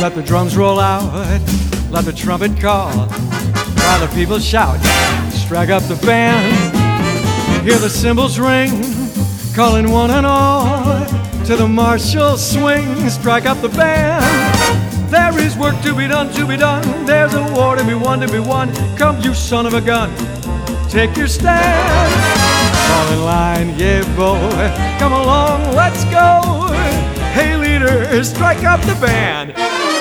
Let the drums roll out, let the trumpet call, while the people shout, strike up the band. Hear the cymbals ring, calling one and all, to the martial swing, strike up the band. There is work to be done, to be done. There's a war to be won, to be won. Come, you son of a gun, take your stand. Fall in line, yeah, boy. Come along, let's go. Hey, leader, strike up the band.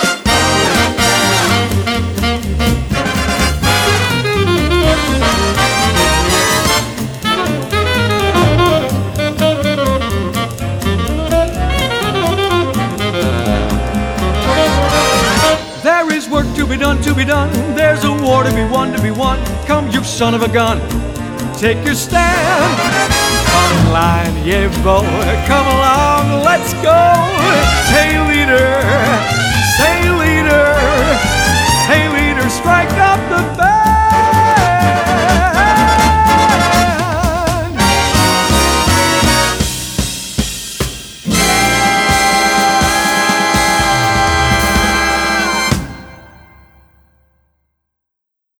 There is work to be done, to be done. There's a war to be won, to be won. Come, you son of a gun, take your stand. Fall in line, yeah, boy. Come along, let's go. Hey, leader,